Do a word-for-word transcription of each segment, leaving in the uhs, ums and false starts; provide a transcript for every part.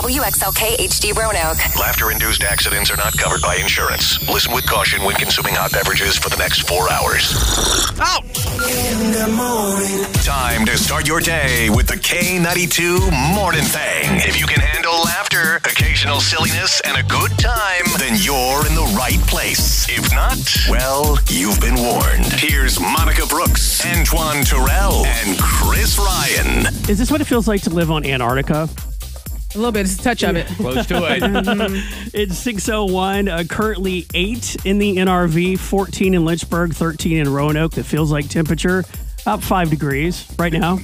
W X L K H D Roanoke. Laughter-induced accidents are not covered by insurance. Listen with caution when consuming hot beverages for the next four hours. Out! In the morning. Time to start your day with the K ninety-two Morning Thing. If you can handle laughter, occasional silliness, and a good time, then you're in the right place. If not, well, you've been warned. Here's Monica Brooks, Antoine Terrell, and Chris Ryan. Is this what it feels like to live on Antarctica? A little bit. It's a touch of it. Close to it. It's six oh one. Uh, currently eight in the N R V, fourteen in Lynchburg, thirteen in Roanoke. That feels like temperature. About five degrees right now.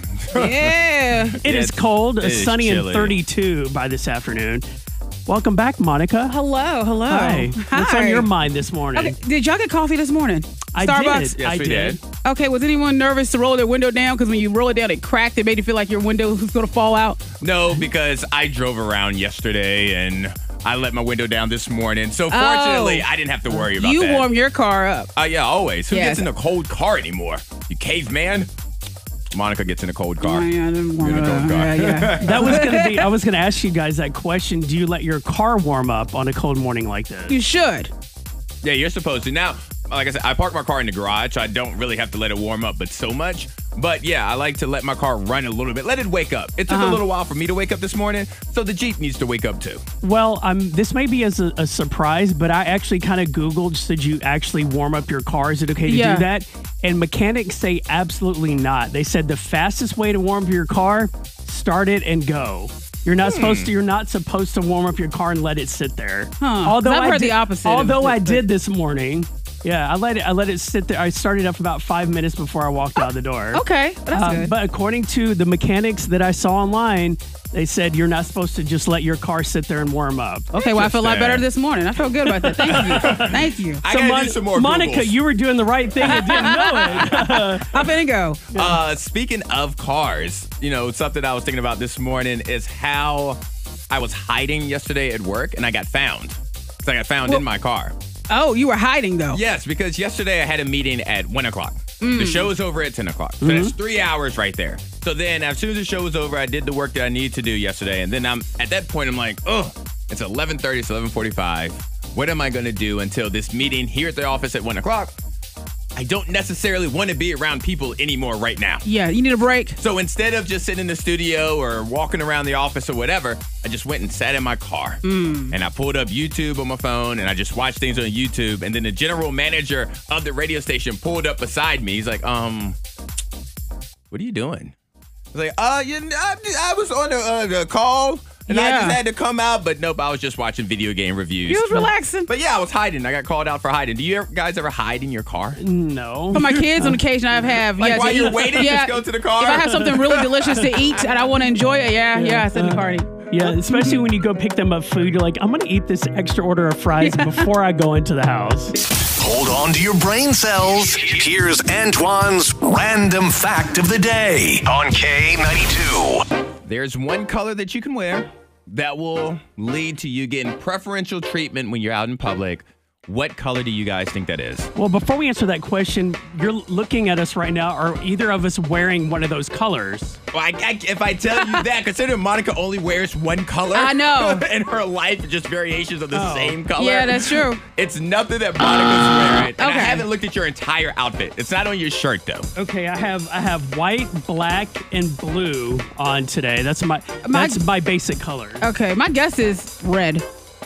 Yeah. It is cold. it is sunny and chilly. thirty-two by this afternoon. Welcome back, Monica. Hello. Hello. Hi. What's on your mind this morning? Okay. Did y'all get coffee this morning? I Starbucks? did. Yes, I we did. did. Okay. Was anyone nervous to roll their window down? Because when you roll it down, it cracked. It made you feel like your window was going to fall out. No, because I drove around yesterday and I let my window down this morning. So fortunately, Oh. I didn't have to worry about You that. warm your car up. Uh, yeah, always. Who Yes. gets in a cold car anymore? You caveman? Monica gets in a cold car. Oh, yeah, I didn't warm You're in a it cold up. car. Yeah, yeah. That was gonna be. I was gonna ask you guys that question. Do you let your car warm up on a cold morning like this? You should. Yeah, you're supposed to. Now, like I said, I park my car in the garage, so I don't really have to let it warm up, but so much. But yeah, I like to let my car run a little bit. Let it wake up. It took Uh-huh. a little while for me to wake up this morning, so the Jeep needs to wake up too. Well, um, this may be as a, a surprise, but I actually kind of Googled, should you actually warm up your car? Is it okay to Yeah. do that? And mechanics say absolutely not. They said the fastest way to warm up your car, start it and go. You're not supposed to. You're not supposed to warm up your car and let it sit there. Huh. Although I've I heard did, the opposite of Although this, I but- did this morning. Yeah, I let it. I let it sit there. I started up about five minutes before I walked out the door. Okay. That's Uh, good. But according to the mechanics that I saw online, they said you're not supposed to just let your car sit there and warm up. Okay, well, I feel a lot Interesting. better this morning. I feel good about that. Thank you. Thank you. I gotta Mon- do some more Monica, Googles. you were doing the right thing and didn't know it. I'm finna go. Uh, speaking of cars, you know, something I was thinking about this morning is how I was hiding yesterday at work and I got found. Because I got found in my car. Oh, you were hiding, though. Yes, because yesterday I had a meeting at one o'clock. Mm. The show is over at ten o'clock. So that's three hours right there. So then as soon as the show was over, I did the work that I needed to do yesterday. And then I'm at that point, I'm like, oh, it's eleven thirty, it's eleven forty-five. What am I going to do until this meeting here at the office at one o'clock? I don't necessarily want to be around people anymore right now. Yeah, you need a break. So instead of just sitting in the studio or walking around the office or whatever, I just went and sat in my car. Mm. And I pulled up YouTube on my phone and I just watched things on YouTube. And then the general manager of the radio station pulled up beside me. He's like, um, what are you doing? I was like, uh, you know, I, I was on a, uh, a call and I Yeah. just had to come out. But nope, I was just watching video game reviews. You was relaxing. But yeah, I was hiding. I got called out for hiding. Do you ever, guys ever hide in your car? No. For my kids, on occasion, I have. Like yeah, while to you're eat. waiting, yeah. just go to the car? If I have something really delicious to eat and I want to enjoy it, yeah, yeah, I sit in the car and eat. Yeah, especially when you go pick them up food, you're like, I'm going to eat this extra order of fries before I go into the house. Hold on to your brain cells. Here's Antoine's random fact of the day on K ninety-two. There's one color that you can wear that will lead to you getting preferential treatment when you're out in public. What color do you guys think that is? Well, before we answer that question, you're looking at us right now. Are either of us wearing one of those colors? Well, I, I, if I tell you that, consider Monica only wears one color. I know. In her life, just variations of the Oh. same color. Yeah, that's true. It's nothing that Monica's wearing. And I Okay. haven't looked at your entire outfit. It's not on your shirt, though. Okay, I have I have white, black, and blue on today. That's my, My- that's my basic color. Okay, my guess is red.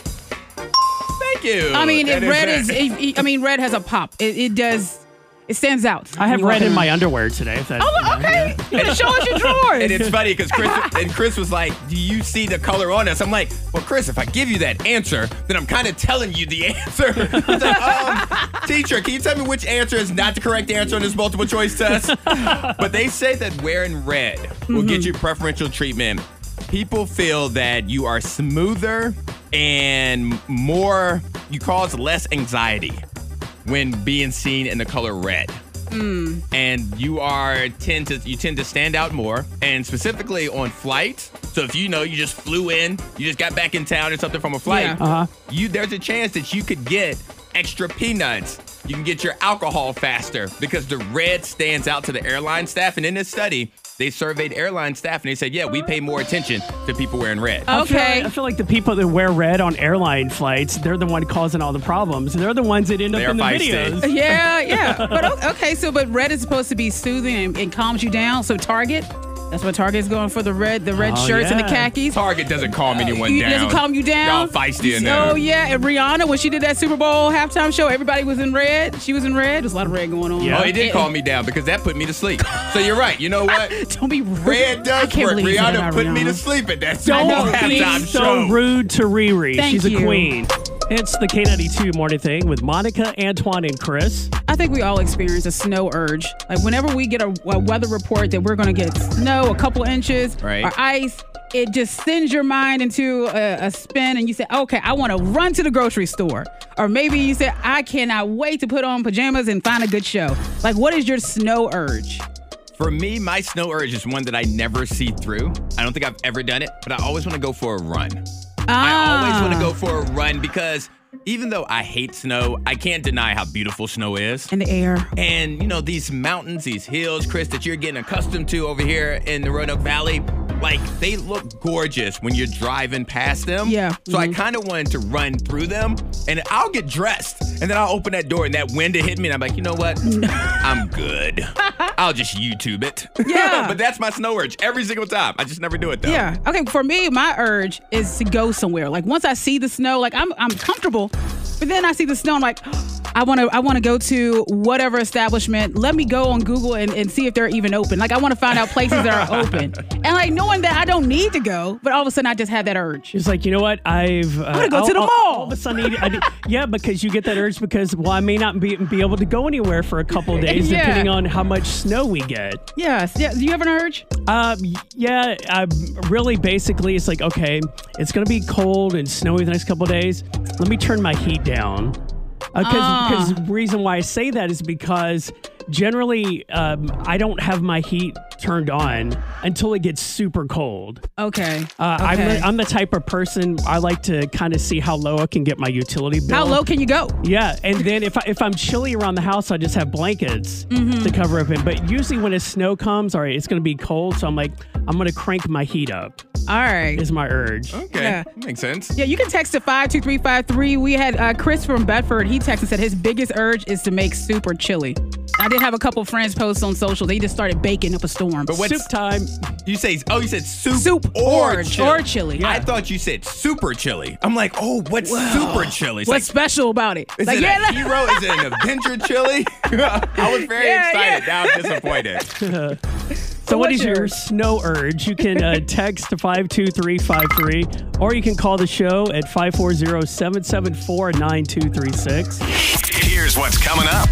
Thank you. I mean, That if red it. is, if, if- I mean, red has a pop. It, it does, it stands out. I have You red walk in my underwear today. If that, Oh, okay. You gotta show us your drawers. And it's funny because Chris and Chris was like, "Do you see the color on us?" I'm like, "Well, Chris, if I give you that answer, then I'm kind of telling you the answer." He's like, um, "Teacher, can you tell me which answer is not the correct answer on this multiple choice test?" But they say that wearing red will Mm-hmm. get you preferential treatment. People feel that you are smoother and more. You cause less anxiety when being seen in the color red. And you are tend to you tend to stand out more, and specifically on flights. So if you know you just flew in, you just got back in town or something from a flight, Yeah. Uh-huh. you there's a chance that you could get extra peanuts. You can get your alcohol faster because the red stands out to the airline staff. And in this study, they surveyed airline staff and they said, yeah, we pay more attention to people wearing red. I feel, Okay. like, I feel like the people that wear red on airline flights, they're the one causing all the problems. They're the ones that end up They're in the feisty. videos. Yeah, yeah. But o- okay, so but red is supposed to be soothing and, and calms you down. So Target, that's what Target's going for, the red, the red Oh, shirts and the yeah. khakis. Target doesn't calm anyone You- down. Doesn't calm you down. Y'all feisty in there. Oh yeah, and Rihanna, when she did that Super Bowl halftime show, everybody was in red. She was in red. There's a lot of red going on. Yeah. Oh, it did And- calm me down because that put me to sleep. So you're right. You know what? Don't be rude. Red I does can't work. believe you said Rihanna that, put me Rihanna. to sleep at that Super Bowl know, Be halftime so show. rude to Riri. Thank She's a you. queen. It's the K ninety-two Morning Thing with Monica, Antoine, and Chris. I think we all experience a snow urge. Like whenever we get a, a weather report that we're going to get snow, a couple inches, Right. or ice, it just sends your mind into a, a spin, and you say, "Okay, I want to run to the grocery store." Or maybe you say, "I cannot wait to put on pajamas and find a good show." Like, what is your snow urge? For me, my snow urge is one that I never see through. I don't think I've ever done it, but I always want to go for a run. I always want to go for a run because even though I hate snow, I can't deny how beautiful snow is. In the air. And, you know, these mountains, these hills, Chris, that you're getting accustomed to over here in the Roanoke Valley, like, they look gorgeous when you're driving past them. Yeah. So I kind of wanted to run through them, and I'll get dressed, and then I'll open that door, and that wind will hit me, and I'm like, you know what? I'm good. I'll just YouTube it. Yeah. But that's my snow urge every single time. I just never do it, though. Yeah. Okay. For me, my urge is to go somewhere. Like once I see the snow, like I'm I'm comfortable, but then I see the snow. I'm like, I want to I want to go to whatever establishment. Let me go on Google and, and see if they're even open. Like I want to find out places that are open. And like knowing that I don't need to go, but all of a sudden I just have that urge. She's like, you know what? I've. Uh, gonna go I'll- to the I'll- mall. All of a sudden, I need- I need- yeah, because you get that urge because, well, I may not be, be able to go anywhere for a couple of days Yeah. depending on how much snow we get. Yes. Yeah. Do you have an urge? Um, yeah, I really basically it's like, okay, it's going to be cold and snowy the next couple of days. Let me turn my heat down. Because Ah. the reason why I say that is because generally um, I don't have my heat turned on until it gets super cold. Okay. Uh, I'm, Okay. the, I'm the type of person, I like to kind of see how low I can get my utility bill. How low can you go? Yeah, and then if I, if I'm chilly around the house, I just have blankets Mm-hmm. to cover up in. But usually when the snow comes, all right, it's going to be cold, so I'm like, I'm going to crank my heat up. All right. Is my urge. Okay. Yeah. Makes sense. Yeah, you can text to five two three five three. We had uh, Chris from Bedford. He texted and said his biggest urge is to make soup or chili. I did have a couple friends post on social. They just started baking up a storm. But what's Soup time. You say, oh, you said soup, Soup or, or- chili. or chili. I thought you said super chili. I'm like, oh, what's super chili? It's What's like, special about it? is Like, it yeah, a hero? Is it an Avenger chili? I was very Yeah, excited. yeah. Now I'm disappointed. So what what's is your yours? snow urge? You can uh, text to five two three five three, or you can call the show at five four zero, seven seven four, nine two three six. Here's what's coming up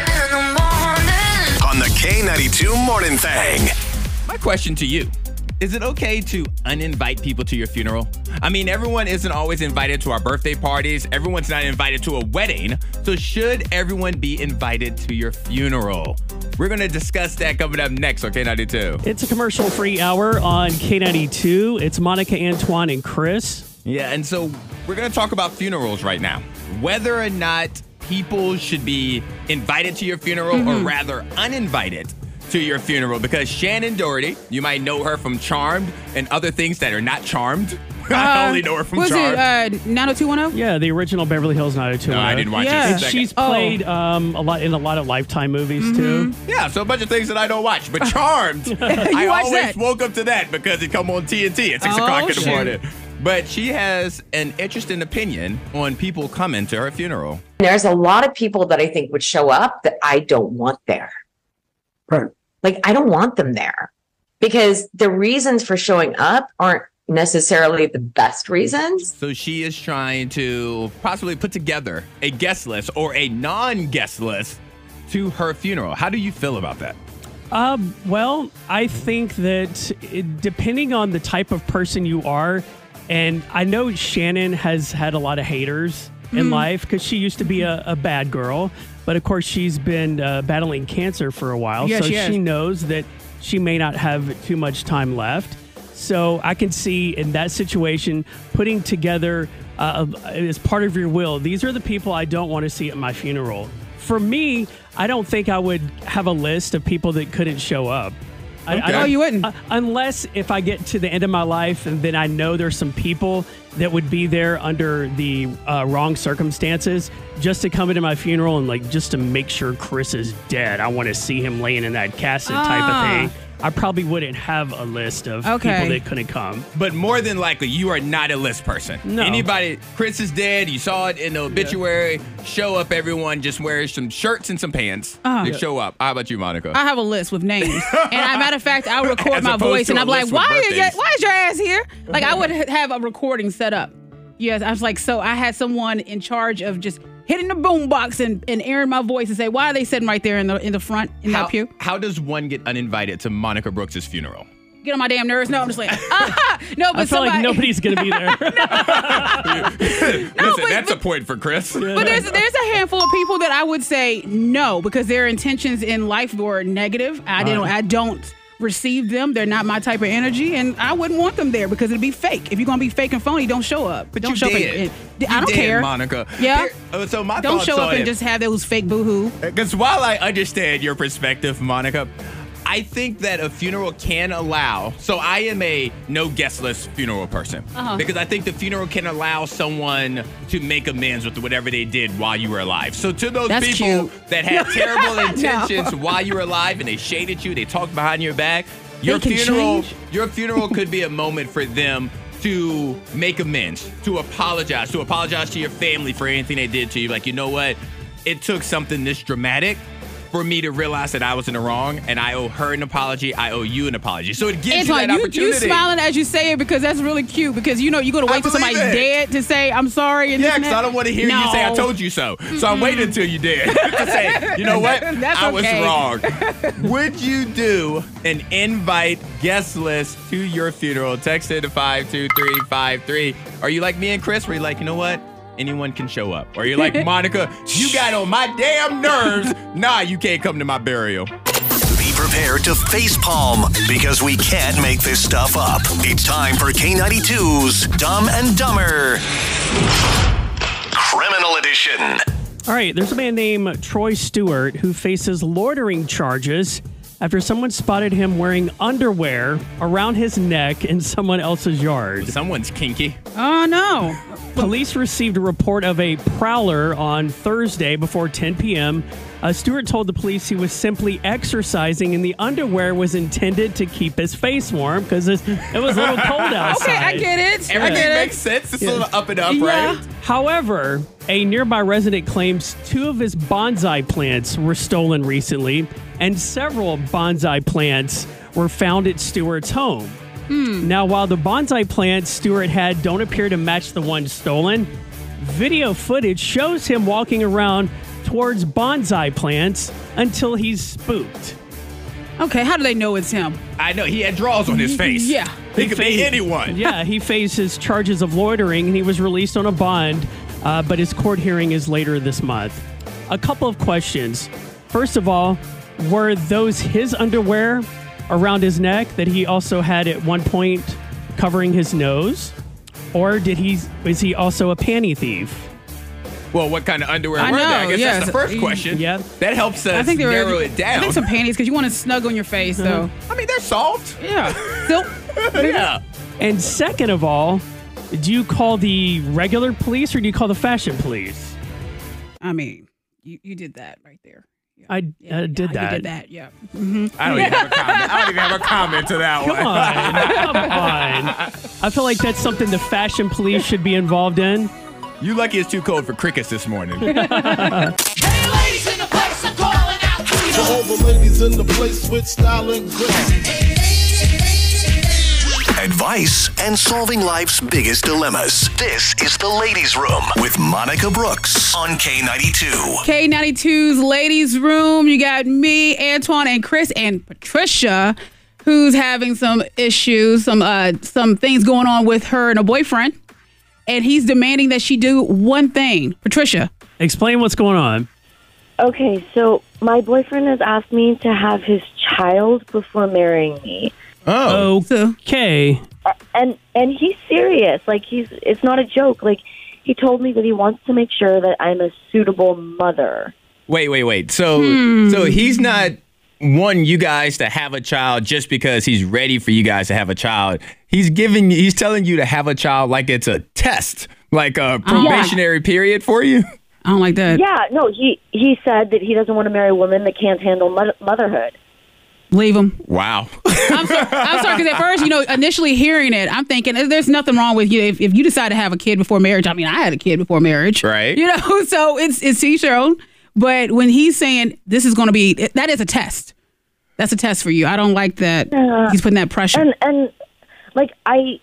on the K ninety-two Morning Thing. My question to you. Is it okay to uninvite people to your funeral? I mean, everyone isn't always invited to our birthday parties. Everyone's not invited to a wedding. So should everyone be invited to your funeral? We're going to discuss that coming up next on K ninety-two. It's a commercial-free hour on K ninety-two. It's Monica, Antoine, and Chris. Yeah, and so we're going to talk about funerals right now. Whether or not people should be invited to your funeral or rather uninvited to your funeral, because Shannon Doherty, you might know her from Charmed and other things that are not Charmed. I only know her from was Charmed. it uh, nine oh two one oh? Yeah, the original Beverly Hills nine oh two one oh. No, I didn't watch Yeah. it. And Second. she's Oh. played um, a lot in a lot of Lifetime movies too. Yeah, so a bunch of things that I don't watch. But Charmed, I watch always that? woke up to that because it come on T N T at six Oh, o'clock in the shoot. morning. But she has an interesting opinion on people coming to her funeral. There's a lot of people that I think would show up that I don't want there. Right. Like, I don't want them there because the reasons for showing up aren't necessarily the best reasons. So she is trying to possibly put together a guest list or a non-guest list to her funeral. How do you feel about that? Um, well, I think that it, depending on the type of person you are, and I know Shannon has had a lot of haters in life because she used to be a, a bad girl, but of course she's been uh, battling cancer for a while, Yeah, so she has. she knows that she may not have too much time left. So I can see in that situation putting together uh, as part of your will, these are the people I don't want to see at my funeral. For me, I don't think I would have a list of people that couldn't show up. I, Okay. I don't- Oh, you wouldn't? uh, unless if I get to the end of my life and then I know there's some people that would be there under the uh, wrong circumstances just to come into my funeral and like just to make sure Chris is dead. I want to see him laying in that casket type Ah. of thing. I probably wouldn't have a list of Okay. people that couldn't come. But more than likely, you are not a list person. No. Anybody, Chris is dead. You saw it in the obituary. Show up, everyone. Just wear some shirts and some pants. Uh-huh. They show up. How about you, Monica? I have a list with names, and as a matter of fact, I'll record As my opposed voice, to and a I'm like, list with "Why are you? birthdays. Why is your ass here?" Like I would ha- have a recording set up. Yes, I was like, so I had someone in charge of just hitting the boombox and, and airing my voice and say, "Why are they sitting right there in the in the front in how, that pew?" how does one get uninvited to Monica Brooks' funeral? Get on my damn nerves. No, I'm just like, ah, no, but I feel like somebody- nobody's going to be there. Listen, but- that's a point for Chris. But there's there's a handful of people that I would say no because their intentions in life were negative. I didn't. I don't receive them. They're not my type of energy, and I wouldn't want them there because it'd be fake. If you're gonna be fake and phony, don't show up. But don't you show did. up. And, and- You I don't did, care, Monica. Yeah. Here- uh, so my Don't thoughts show up on and it- just have those fake boohoo. Because while I understand your perspective, Monica, I think that a funeral can allow. So I am a no guest list funeral person Uh-huh. because I think the funeral can allow someone to make amends with whatever they did while you were alive. So to those That's people cute. that had terrible No. intentions while you were alive and they shaded you, they talked behind your back. Your can funeral, change. your funeral could be a moment for them to make amends, to apologize, to apologize to your family for anything they did to you. Like, you know what? It took something this dramatic for me to realize that I was in the wrong, and I owe her an apology. I owe you an apology. So it gives you Antoine, that you, opportunity. you smiling as you say it because that's really cute because you know you're gonna I wait till believe somebody's it. dead to say I'm sorry. And Yeah, this and because I that. don't want to hear you say I No. told you so. So I'm waiting until you did to say, you know what? That's I was okay. wrong. Would you do an invite guest list to your funeral? Text it to five two three five three. Are you like me and Chris where you're like, you know what? Anyone can show up. Or you're like, Monica, you got on my damn nerves. Nah, you can't come to my burial. Be prepared to facepalm because we can't make this stuff up. It's time for K ninety-two's Dumb and Dumber Criminal Edition. All right, there's a man named Troy Stewart who faces loitering charges after someone spotted him wearing underwear around his neck in someone else's yard. Someone's kinky. Oh no. Police received a report of a prowler on Thursday before ten p.m. Uh, Stewart told the police he was simply exercising and the underwear was intended to keep his face warm because it was a little cold outside. Okay, I get it. I Everything get it. makes sense. It's a little up and up, Yeah. right? However, a nearby resident claims two of his bonsai plants were stolen recently, and several bonsai plants were found at Stewart's home. Now, while the bonsai plants Stewart had don't appear to match the ones stolen, video footage shows him walking around towards bonsai plants until he's spooked. Okay, how do they know it's him? I know. He had draws on his face. Yeah. He could be fa- anyone. Yeah, he faces charges of loitering, and he was released on a bond, uh, but his court hearing is later this month. A couple of questions. First of all, were those his underwear around his neck that he also had at one point covering his nose? Or did he is he also a panty thief? Well, what kind of underwear I were they? I know, guess yes. that's the first question. Yeah. That helps us I think they were. narrow it I down. think some panties because you want to snug on your face. So I mean, they're soft. yeah, silk. Yeah. And second of all, do you call the regular police or do you call the fashion police? I mean, you, you did that right there. Yeah. I Yeah, uh, did yeah, that. You did that. Yeah. I don't even have a comment. I don't even have a comment to that Come one. on, come on. I feel like that's something the fashion police should be involved in. You lucky it's too cold for crickets this morning. Hey, ladies in the place, I'm calling out to you. To all the ladies in the place with style and grace. Advice and solving life's biggest dilemmas. This is The Ladies' Room with Monica Brooks on K ninety-two. K ninety-two's Ladies Room. You got me, Antoine, and Chris, and Patricia, who's having some issues, some uh, some things going on with her and a boyfriend, and he's demanding that she do one thing. Patricia. Explain what's going on. Okay, so my boyfriend has asked me to have his child before marrying me. Oh. Okay. And and he's serious. Like, he's it's not a joke. Like, he told me that he wants to make sure that I'm a suitable mother. Wait, wait, wait. So, Hmm. so he's not wanting you guys to have a child just because he's ready for you guys to have a child. He's giving, he's telling you to have a child like it's a test, like a probationary period for you. I don't like that. Yeah, no, he he said that he doesn't want to marry a woman that can't handle mo- motherhood. Leave him. Wow. I'm sorry. I'm sorry because at first, you know, initially hearing it, I'm thinking there's nothing wrong with you if, if you decide to have a kid before marriage. I mean, I had a kid before marriage, Right. You know, so it's it's each their own. But when he's saying this is going to be, that is a test. That's a test for you. I don't like that. Yeah. He's putting that pressure. And and like I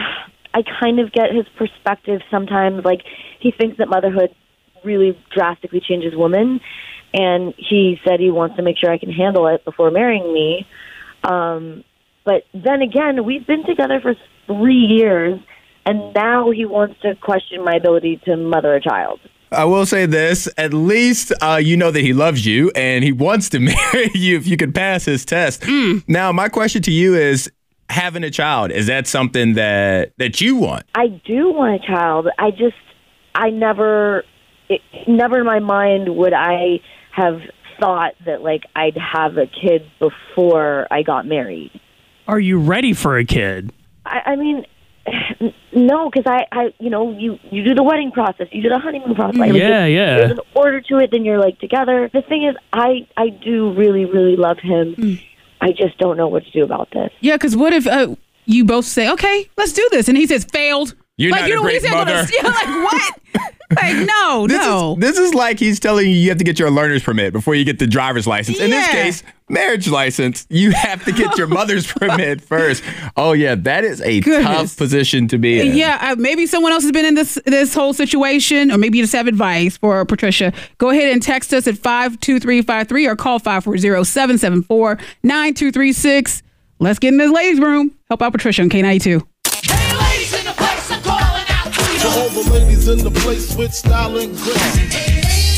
I kind of get his perspective sometimes. Like, he thinks that motherhood really drastically changes women, and he said he wants to make sure I can handle it before marrying me. Um, but then again, we've been together for three years, and now he wants to question my ability to mother a child. I will say this, at least uh, you know that he loves you and he wants to marry you if you can pass his test. Now, my question to you is, having a child, is that something that, that you want? I do want a child. I just, I never, it, never in my mind would I have thought that, like, I'd have a kid before I got married. Are you ready for a kid? I, I mean, no, because I, I, you know, you, you do the wedding process, you do the honeymoon process. Like, Yeah, there's, yeah. There's an order to it, then you're, like, together. The thing is, I, I do really, really love him. I just don't know what to do about this. Yeah, because what if uh, you both say, okay, let's do this. And he says, failed. You're like, not you a know, great he's able to- mother. yeah, like, what? Like, no, This no. is, this is like he's telling you you have to get your learner's permit before you get the driver's license. In this Yeah. case, marriage license, you have to get your mother's permit first. Oh, yeah, that is a Goodness. tough position to be in. Yeah, uh, maybe someone else has been in this this whole situation, or maybe you just have advice for Patricia. Go ahead and text us at five two three five three or call five four zero, seven seven four, nine two three six. Let's get in the ladies' room. Help out Patricia on K ninety-two. Hey, ladies in the place, I'm calling out to To you. all the ladies in the place with style and grace.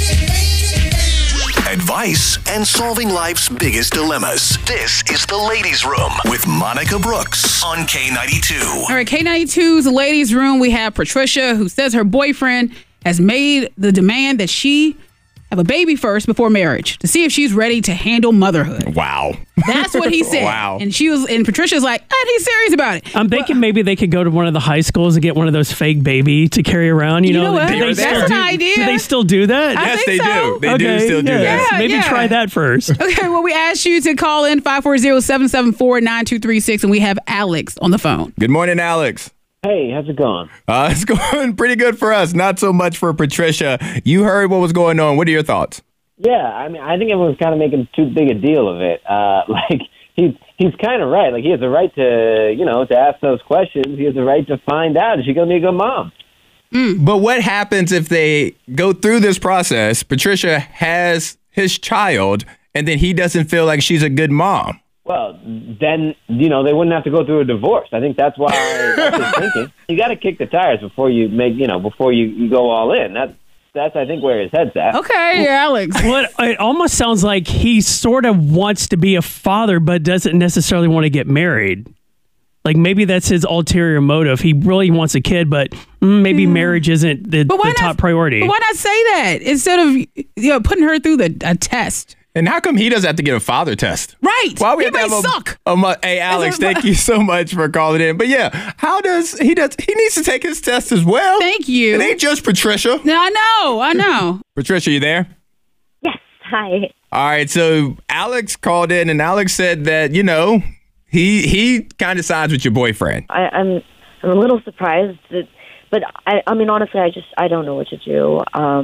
Advice and solving life's biggest dilemmas. This is the Ladies' Room with Monica Brooks on K ninety-two. All right, K ninety-two's ladies' room. We have Patricia, who says her boyfriend has made the demand that she have a baby first before marriage to see if she's ready to handle motherhood. Wow. That's what he said. Wow. And she was, and Patricia's like, and he's serious about it. I'm thinking maybe they could go to one of the high schools and get one of those fake baby to carry around. You, You know what? do they That's still an do, idea. Do they still do that? I Yes, think they so. do. They do still do yeah. that. Yeah, Maybe yeah. try that first. Okay, well, we asked you to call in five four zero, seven seven four, nine two three six, and we have Alex on the phone. Good morning, Alex. Hey, how's it going? Uh, it's going pretty good for us. Not so much for Patricia. You heard what was going on. What are your thoughts? Yeah, I mean, I think everyone's kind of making too big a deal of it. Uh, like, he's he's kind of right. Like, he has the right to, you know, to ask those questions. He has the right to find out, is she going to be a good mom? But what happens if they go through this process? Patricia has his child, and then he doesn't feel like she's a good mom. Well, then, you know, they wouldn't have to go through a divorce. I think that's why that's his thinking. You got to kick the tires before you make, you know, before you, you go all in. That's, that's, I think, where his head's at. Okay, Alex. Well, it almost sounds like he sort of wants to be a father, but doesn't necessarily want to get married. Like, maybe that's his ulterior motive. He really wants a kid, but mm, maybe marriage isn't the, But why the top not- priority. But why not say that instead of, you know, putting her through the a test? And how come he doesn't have to get a father test? Right. Why we He have to may have a, suck. a mo- Hey, Alex, there- thank you so much for calling in. But yeah, how does he does he needs to take his test as well? Thank you. It ain't just Patricia. No, I know, I know. Patricia, you there? Yes, hi. All right, so Alex called in, and Alex said that you know he he kind of sides with your boyfriend. I, I'm I'm a little surprised, that, but I, I mean, honestly, I just I don't know what to do. Um,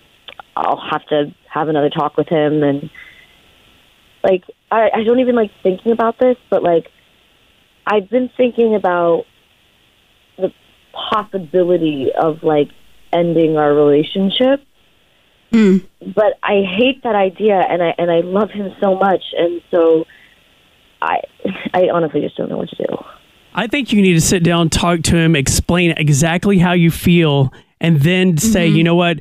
I'll have to have another talk with him, and like I, I don't even like thinking about this, but like I've been thinking about the possibility of like ending our relationship. But I hate that idea, and I and I love him so much, and so I I honestly just don't know what to do. I think you need to sit down, talk to him, explain exactly how you feel, and then say, you know what?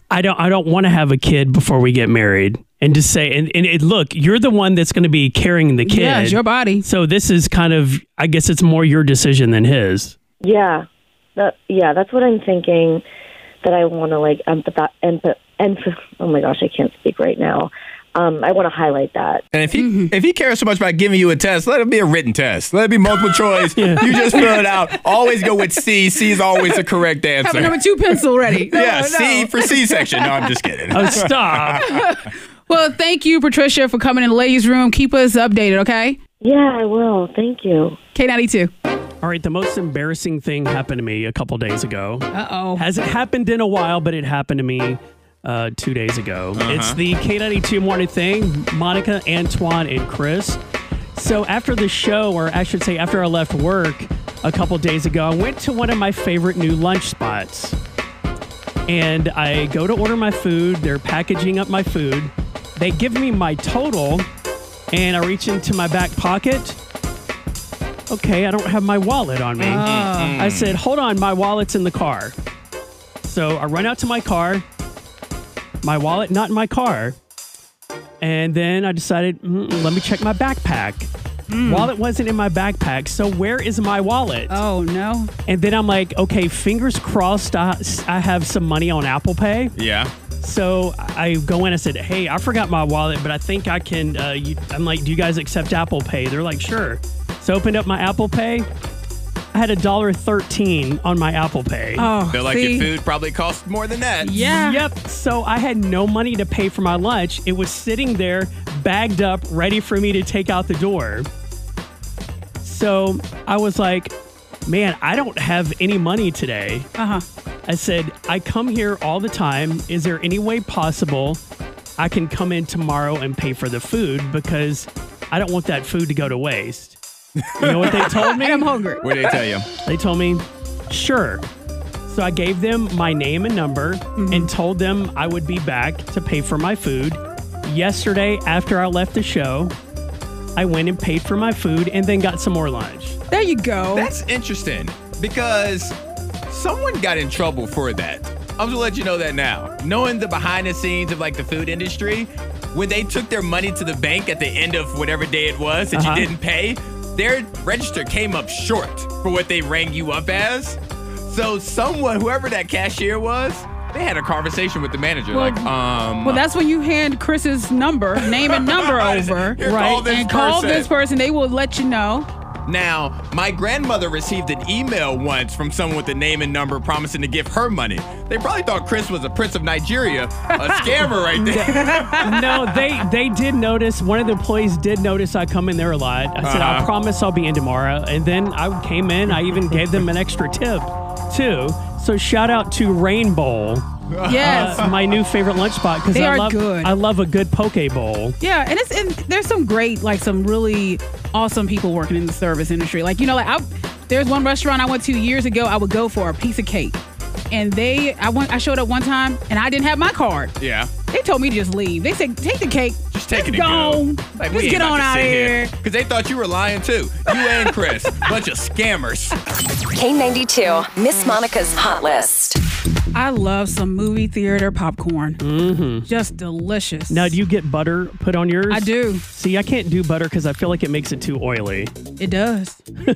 I don't I don't want to have a kid before we get married. And just say, and, and it, look, you're the one that's going to be carrying the kid. Yeah, it's your body. So this is kind of, I guess it's more your decision than his. Yeah, that yeah, that's what I'm thinking. That I want to like empathize, empath, empath. Oh my gosh, I can't speak right now. Um, I want to highlight that. And if he mm-hmm. if he cares so much about giving you a test, let it be a written test. Let it be multiple choice. yeah. You just fill it out. Always go with C. C is always the correct answer. Have a number two pencil ready. No, yeah, no. C for C-section. No, I'm just kidding. Oh, stop. Well, thank you, Patricia, for coming in the ladies' room. Keep us updated, okay? Yeah, I will. Thank you. K ninety-two. All right, the most embarrassing thing happened to me a couple days ago. Uh-oh. Hasn't happened in a while, but it happened to me uh, two days ago. Uh-huh. It's the K ninety-two morning thing, Monica, Antoine, and Chris. So after the show, or I should say after I left work a couple days ago, I went to one of my favorite new lunch spots. And I go to order my food. They're packaging up my food. They give me my total, and I reach into my back pocket. Okay, I don't have my wallet on me. Oh. I said, hold on, my wallet's in the car. So I run out to my car. My wallet not in my car. And then I decided, mm, let me check my backpack. Mm. Wallet wasn't in my backpack, so where is my wallet? Oh, no. And then I'm like, okay, fingers crossed I, I have some money on Apple Pay. Yeah. So I go in, I said, hey, I forgot my wallet, but I think I can, uh, you, I'm like, do you guys accept Apple Pay? They're like, sure. So I opened up my Apple Pay. I had a dollar thirteen on my Apple Pay. Oh, feel like see? your food probably cost more than that. Yeah. Yep. So I had no money to pay for my lunch. It was sitting there, bagged up, ready for me to take out the door. So I was like, man, I don't have any money today. Uh-huh. I said, I come here all the time. Is there any way possible I can come in tomorrow and pay for the food? Because I don't want that food to go to waste. You know what they told me? I'm hungry. What did they tell you? They told me, sure. So I gave them my name and number mm-hmm. and told them I would be back to pay for my food. Yesterday, after I left the show, I went and paid for my food and then got some more lunch. There you go. That's interesting because someone got in trouble for that. I'm gonna let you know that now. Knowing the behind the scenes of like the food industry, when they took their money to the bank at the end of whatever day it was that uh-huh. you didn't pay, their register came up short for what they rang you up as. So someone, whoever that cashier was, they had a conversation with the manager. Well, like, um. Well, that's when you hand Chris's number, name and number over, Here, right? Call this and person. call this person. They will let you know. Now, my grandmother received an email once from someone with a name and number promising to give her money. They probably thought Chris was a prince of Nigeria, a scammer right there. No, they they did notice. One of the employees did notice I come in there a lot. I said, uh-huh. I promise I'll be in tomorrow. And then I came in. I even gave them an extra tip, too. So shout out to Rainbow. Yes, uh, my new favorite lunch spot because they I are love good. I love a good poke bowl. Yeah, and it's and there's some great, like some really awesome people working in the service industry. Like you know, like I, there's one restaurant I went to years ago. I would go for a piece of cake, and they I went I showed up one time and I didn't have my card. Yeah. They told me to just leave. They said, take the cake. Just take Let's it and go. go. Like, Let's get on out of here. Because they thought you were lying too. You and Chris. Bunch of scammers. K ninety-two, Miss Monica's Hot List. I love some movie theater popcorn. Mm-hmm. Just delicious. Now, do you get butter put on yours? I do. See, I can't do butter because I feel like it makes it too oily. It does. Well,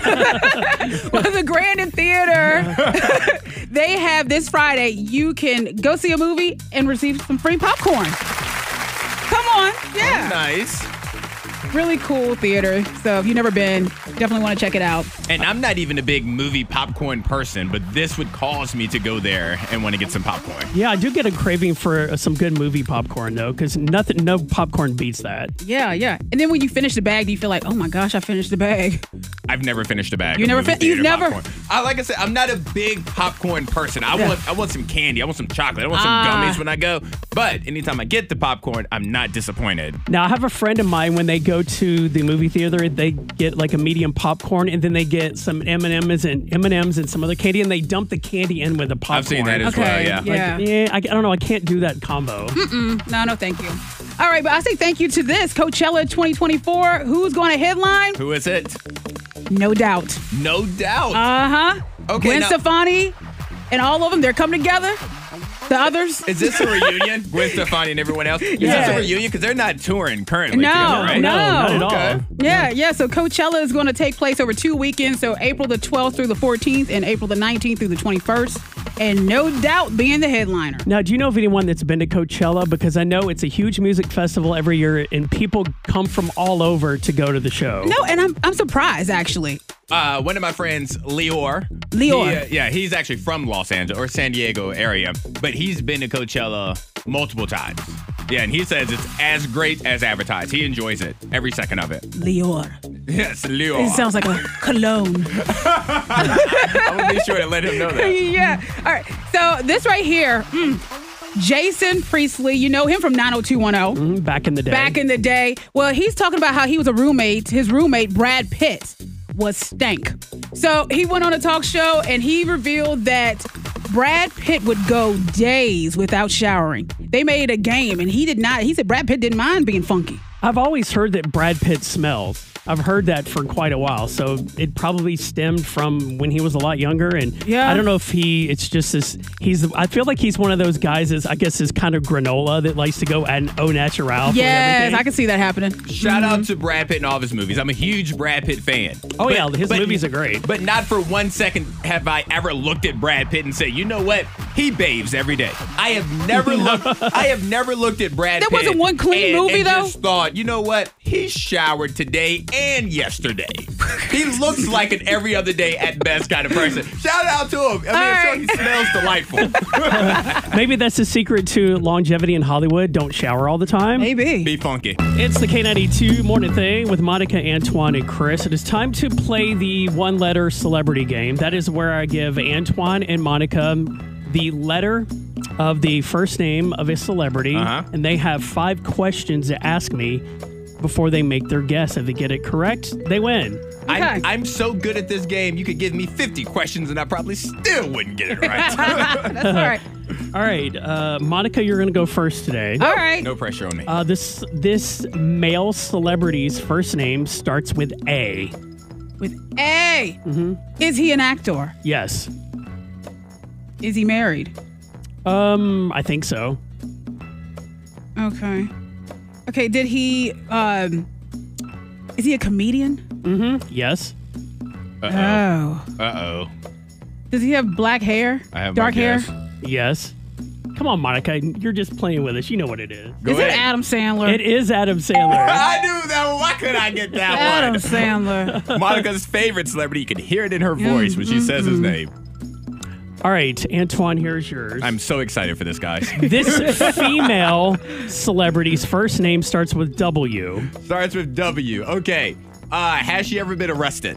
the Grand in Theater, they have this Friday, you can go see a movie and receive some free popcorn. Come on. Yeah. Oh, nice. Really cool theater. So if you've never been, definitely want to check it out. And I'm not even a big movie popcorn person, but this would cause me to go there and want to get some popcorn. Yeah, I do get a craving for uh, some good movie popcorn, though, because nothing, no popcorn beats that. Yeah, yeah. And then when you finish the bag, do you feel like, oh my gosh, I finished the bag? I've never finished a bag. You of never movie fin- You've theater never. popcorn. I like I said, I'm not a big popcorn person. I Yeah. want I want some candy. I want some chocolate. I want some Ah. gummies when I go. But anytime I get the popcorn, I'm not disappointed. Now, I have a friend of mine, when they go to the movie theater, they get like a medium popcorn, and then they get some M and M's and M and M's and some other candy, and they dump the candy in with the popcorn. I've seen that as Okay, well, yeah. yeah. Like, yeah, I, I don't know. I can't do that combo. Mm-mm. No, no, thank you. All right, but I say thank you to this Coachella twenty twenty-four. Who's going to headline? Who is it? No doubt. No doubt. Uh huh. Okay, Gwen now- Stefani and all of them, they're coming together. The others? Is this a reunion? Gwen Stefani and everyone else? Is Yeah. this a reunion? Because they're not touring currently. No, together, right? no. not at all. Okay. Yeah, yeah. So Coachella is going to take place over two weekends. So April the twelfth through the fourteenth and April the nineteenth through the twenty-first. And no doubt being the headliner. Now, do you know of anyone that's been to Coachella? Because I know it's a huge music festival every year, and people come from all over to go to the show. No, and I'm I'm surprised actually. Uh, one of my friends, Lior. Lior. He, uh, yeah, he's actually from Los Angeles or San Diego area, but he's been to Coachella multiple times. Yeah, and he says it's as great as advertised. He enjoys it, every second of it. Lior. Yes, Lior. It sounds like a cologne. I'm going to be sure to let him know that. Yeah. All right. So this right here, mm, Jason Priestley, you know him from nine oh two one oh. Mm, back in the day. Back in the day. Well, he's talking about how he was a roommate. His roommate, Brad Pitt, was stank. So he went on a talk show and he revealed that Brad Pitt would go days without showering. They made a game and he did not. He said Brad Pitt didn't mind being funky. I've always heard that Brad Pitt smells. I've heard that for quite a while. So it probably stemmed from when he was a lot younger. And Yeah. I don't know if he, it's just this, he's, I feel like he's one of those guys, is I guess is kind of granola that likes to go at au natural. for Yes, everything. I can see that happening. Shout out to Brad Pitt and all of his movies. I'm a huge Brad Pitt fan. Oh, But- yeah, his but- movies are great. But not for one second have I ever looked at Brad Pitt and said, you know what? He bathes every day. I have never looked. I have never looked at Brad There Pitt. wasn't one clean and, movie, and though? Just thought, you know what? He showered today and yesterday. He looks like an every other day at best kind of person. Shout out to him. I mean, All I'm sure right. he smells delightful. Maybe that's the secret to longevity in Hollywood. Don't shower all the time. Maybe. Be funky. It's the K ninety-two Morning Thing with Monica, Antoine, and Chris. It is time to play the one-letter celebrity game. That is where I give Antoine and Monica the letter of the first name of a celebrity, Uh-huh. and they have five questions to ask me before they make their guess. If they get it correct, they win. I'm, Okay. I'm so good at this game, you could give me fifty questions and I probably still wouldn't get it right. That's all right. All right, uh, Monica, you're going to go first today. All right. No pressure on me. Uh, this this male celebrity's first name starts with A. With A. Mm-hmm. Is he an actor? Yes. Is he married? Um, I think so. Okay. Okay, did he, um, is he a comedian? Mm-hmm. Yes. Uh-oh. Oh. Uh-oh. Does he have black hair? I have Dark my hair? guess. Yes. Come on, Monica. You're just playing with us. You know what it is. Go is ahead. it Adam Sandler? It is Adam Sandler. I knew that one. Why could I get that Adam one? Sandler. Monica's favorite celebrity. You can hear it in her voice when she says his name. All right, Antoine, here's yours. I'm so excited for this, guys. This female celebrity's first name starts with W. Starts with W. Okay. Uh, has she ever been arrested?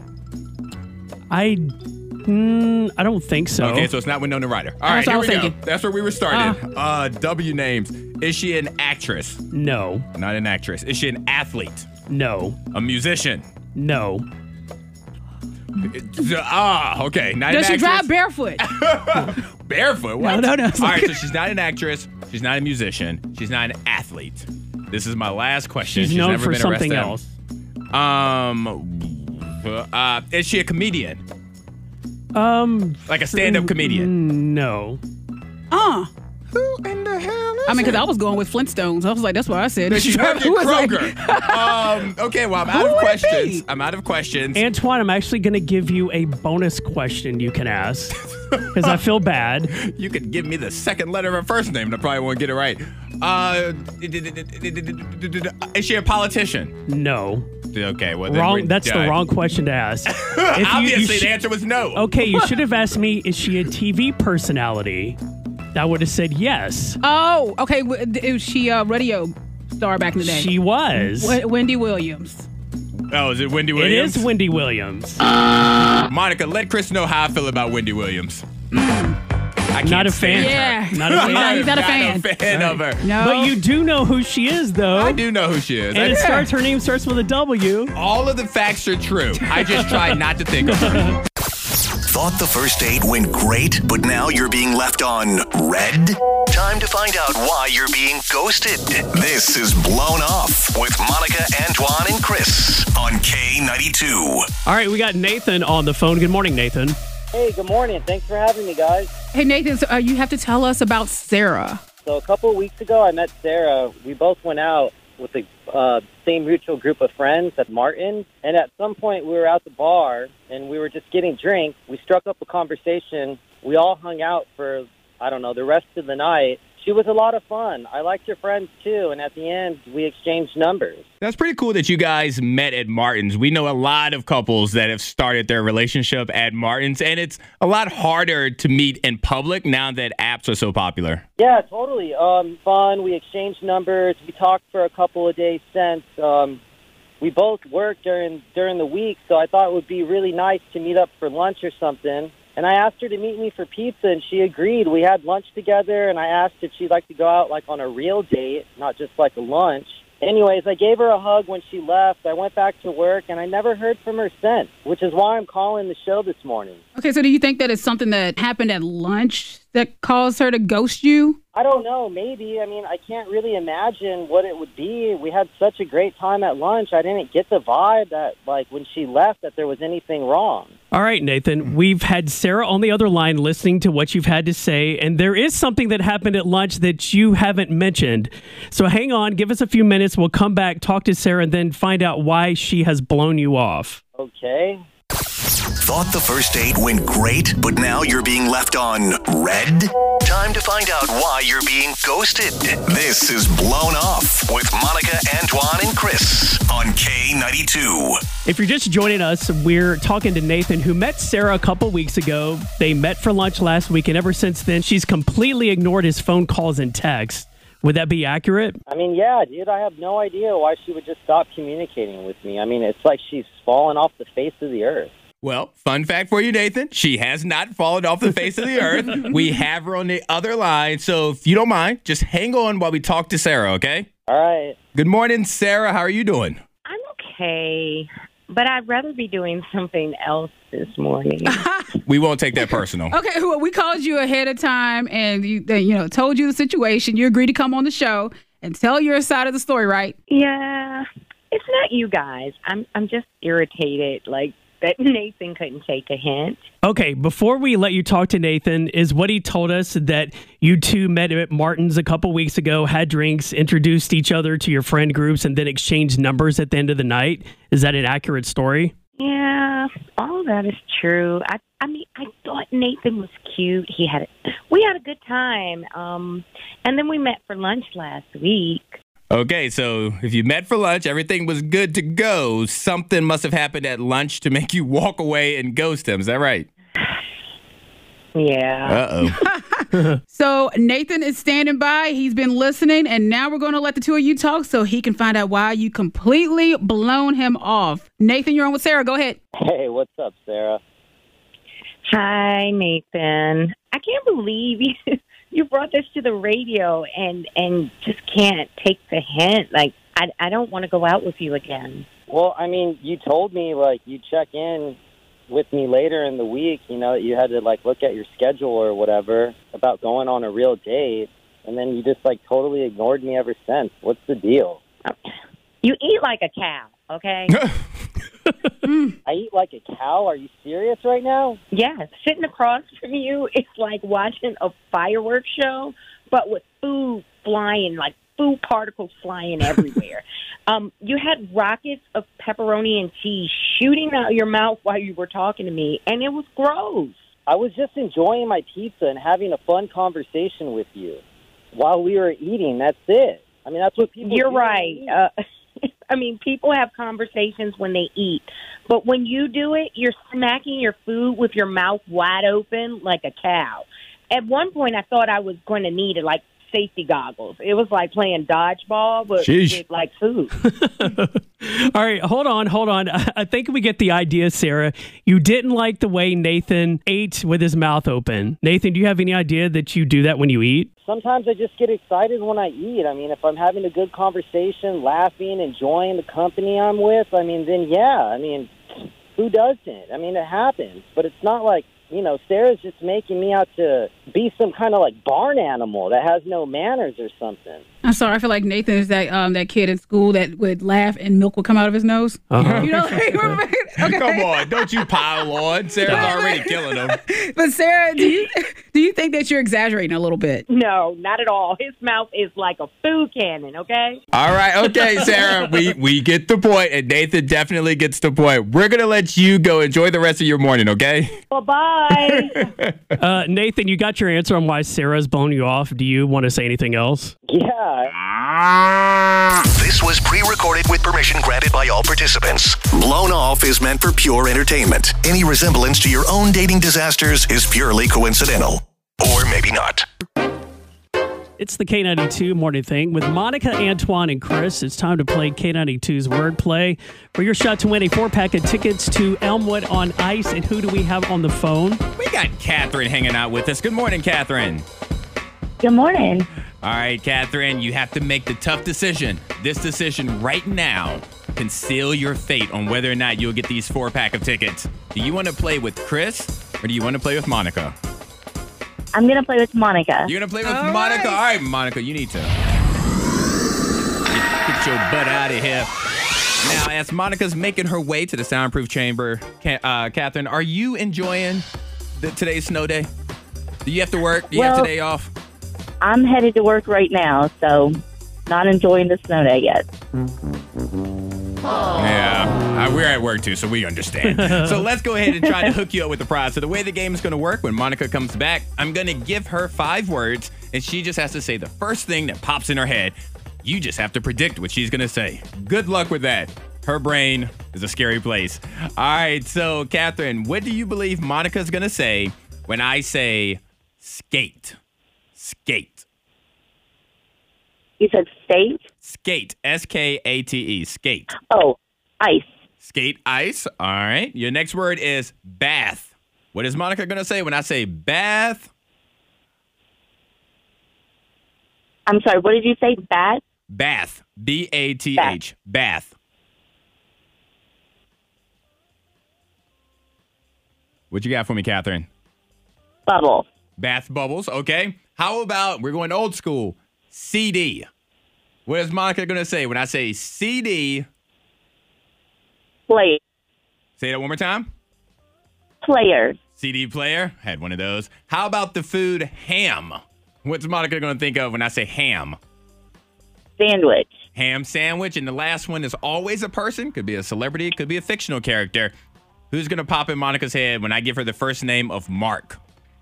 I, mm, I don't think so. Okay, so it's not Winona Ryder. All right, That's what I here was we go. thinking. That's where we were starting. Uh, W names. Is she an actress? No. Not an actress. Is she an athlete? No. A musician? No. Ah, okay. Not Does an she actress. drive barefoot? Barefoot? What? No, no, no. All right, so she's not an actress. She's not a musician. She's not an athlete. This is my last question. She's known never for been something arrested. else. Um, uh, is she a comedian? Um, Like a stand-up comedian? no. Uh. Who in the hell is I mean, because it? I was going with Flintstones. I was like, that's what I said. No, she worked at Who was like- Kroger. um, okay, well, I'm out Who of would it questions. be? I'm out of questions. Antoine, I'm actually going to give you a bonus question you can ask because I feel bad. You could give me the second letter of her first name, and I probably won't get it right. Uh, is she a politician? No. Okay, well, then Wrong. we're That's the done. wrong question to ask. If you- you Obviously, sh- the answer was no. Okay, you should have asked me, is she a T V personality? I would have said yes. Oh, okay. w- d- Was she a radio star back in the day? She was. W- Wendy Williams. Oh, is it Wendy It Williams? is Wendy Williams. Monica, let Chris know how I feel about Wendy Williams. I can't Not a stand fan. her. Yeah. Not a fan. Yeah, he's not a Not fan. a fan of her. No. But you do know who she is, though. I do know who she is. And I- it starts. Her name starts with a W. all of the facts are true. I just tried not to think of her. Thought the first date went great, but now you're being left on red? Time to find out why you're being ghosted. This is Blown Off with Monica, Antoine, and Chris on K ninety-two. All right, we got Nathan on the phone. Good morning, Nathan. Hey, good morning. Thanks for having me, guys. Hey, Nathan, so, uh, you have to tell us about Sarah. So a couple of weeks ago, I met Sarah. We both went out with the uh, same mutual group of friends at Martin. And at some point, we were at the bar, and we were just getting drinks. We struck up a conversation. We all hung out for, I don't know, the rest of the night. She was a lot of fun. I liked your friends, too. And at the end, we exchanged numbers. That's pretty cool that you guys met at Martin's. We know a lot of couples that have started their relationship at Martin's, and it's a lot harder to meet in public now that apps are so popular. Yeah, totally. Um, fun. We exchanged numbers. We talked for a couple of days since. Um, we both worked during during the week, so I thought it would be really nice to meet up for lunch or something. And I asked her to meet me for pizza, and she agreed. We had lunch together, and I asked if she'd like to go out like on a real date, not just like a lunch. Anyways, I gave her a hug when she left. I went back to work, and I never heard from her since, which is why I'm calling the show this morning. Okay, so do you think that it's something that happened at lunch that caused her to ghost you? I don't know. Maybe. I mean, I can't really imagine what it would be. We had such a great time at lunch. I didn't get the vibe that, like, when she left, that there was anything wrong. All right, Nathan, we've had Sarah on the other line listening to what you've had to say, and there is something that happened at lunch that you haven't mentioned. So hang on, give us a few minutes. We'll come back, talk to Sarah, and then find out why she has blown you off. Okay. Thought the first date went great, but now you're being left on red? Time to find out why you're being ghosted. This is Blown Off with Monica, Antoine, and Chris on K ninety-two. If you're just joining us, we're talking to Nathan, who met Sarah a couple weeks ago. They met for lunch last week, and ever since then, she's completely ignored his phone calls and texts. Would that be accurate? I mean, yeah, dude, I have no idea why she would just stop communicating with me. I mean, it's like she's fallen off the face of the earth. Well, fun fact for you, Nathan. She has not fallen off the face of the earth. We have her on the other line. So if you don't mind, just hang on while we talk to Sarah, okay? All right. Good morning, Sarah. How are you doing? I'm okay, but I'd rather be doing something else this morning. We won't take that personal. Okay, well, we called you ahead of time and you, they, you know, told you the situation. You agreed to come on the show and tell your side of the story, right? Yeah, it's not you guys. I'm I'm just irritated, like that Nathan couldn't take a hint. Okay, before we let you talk to Nathan, is what he told us that you two met at Martin's a couple weeks ago, had drinks, introduced each other to your friend groups, and then exchanged numbers at the end of the night. Is that an accurate story? Yeah, all of that is true. I I mean, I thought Nathan was cute. He had a, we had a good time. Um, and then we met for lunch last week. Okay, so if you met for lunch, everything was good to go. Something must have happened at lunch to make you walk away and ghost him. Is that right? Yeah. Uh-oh. So Nathan is standing by. He's been listening, and now we're going to let the two of you talk so he can find out why you completely blown him off. Nathan, you're on with Sarah. Go ahead. Hey, what's up, Sarah? Hi, Nathan. I can't believe you, you brought this to the radio and, and just can't take the hint. Like, I, I don't want to go out with you again. Well, I mean, you told me, like, you check in with me later in the week, you know, that you had to, like, look at your schedule or whatever about going on a real date, and then you just, like, totally ignored me ever since. What's the deal? You eat like a cow, okay? I eat like a cow? Are you serious right now? Yeah, sitting across from you, it's like watching a fireworks show, but with food flying, like food particles flying everywhere. um, you had rockets of pepperoni and cheese shooting out your mouth while you were talking to me, and it was gross. I was just enjoying my pizza and having a fun conversation with you while we were eating. That's it. I mean, that's what people You're do right. Uh, I mean, people have conversations when they eat, but when you do it, you're smacking your food with your mouth wide open like a cow. At one point, I thought I was going to need, like, safety goggles. It was like playing dodgeball, but Sheesh. with, like, food. All right, hold on, hold on. I think we get the idea, Sarah. You didn't like the way Nathan ate with his mouth open. Nathan, do you have any idea that you do that when you eat? Sometimes I just get excited when I eat. I mean, if I'm having a good conversation, laughing, enjoying the company I'm with, I mean, then yeah. I mean, who doesn't? I mean, it happens. But it's not like, you know, Sarah's just making me out to be some kind of like barn animal that has no manners or something. I'm sorry. I feel like Nathan is that um that kid in school that would laugh and milk would come out of his nose. Uh-huh. You know, like, okay. Come on, don't you pile on. Sarah's already killing him. But Sarah, do you do you think that you're exaggerating a little bit? No, not at all. His mouth is like a food cannon, okay? All right, okay, Sarah, we, we get the point, and Nathan definitely gets the point. We're going to let you go enjoy the rest of your morning, okay? Bye-bye. uh, Nathan, you got your answer on why Sarah's blown you off. Do you want to say anything else? Yeah. This was pre-recorded with permission granted by all participants. Blown Off is meant for pure entertainment. Any resemblance to your own dating disasters is purely coincidental. Or maybe not. It's the K ninety-two Morning Thing with Monica, Antoine, and Chris. It's time to play K ninety-two's Wordplay for your shot to win a four-pack of tickets to Elmwood on Ice. And who do we have on the phone? We got Catherine hanging out with us. Good morning, Catherine. Good morning. All right, Catherine, you have to make the tough decision. This decision right now can seal your fate on whether or not you'll get these four-pack of tickets. Do you want to play with Chris or do you want to play with Monica? I'm going to play with Monica. You're going to play with All Monica? right. All right, Monica, you need to get, get your butt out of here. Now, as Monica's making her way to the soundproof chamber, uh, Catherine, are you enjoying the, today's snow day? Do you have to work? Do you Well, have today off? I'm headed to work right now, so not enjoying the snow day yet. Yeah, uh, we're at work too, so we understand. So let's go ahead and try to hook you up with the prize. So the way the game is going to work, when Monica comes back, I'm going to give her five words, and she just has to say the first thing that pops in her head. You just have to predict what she's going to say. Good luck with that. Her brain is a scary place. All right, so Catherine, what do you believe Monica's going to say when I say skate? Skate. You said state? Skate. S K A T E. Skate. Oh, ice. Skate, ice. All right. Your next word is bath. What is Monica going to say when I say bath? I'm sorry, what did you say? Bat? Bath. B A T H. Bath. What you got for me, Catherine? Bubble. Bath bubbles. Okay. How about, we're going old school, C D. What is Monica going to say when I say C D? Play. Say that one more time. Player. C D player. Had one of those. How about the food ham? What's Monica going to think of when I say ham? Sandwich. Ham sandwich. And the last one is always a person. Could be a celebrity. Could be a fictional character. Who's going to pop in Monica's head when I give her the first name of Mark?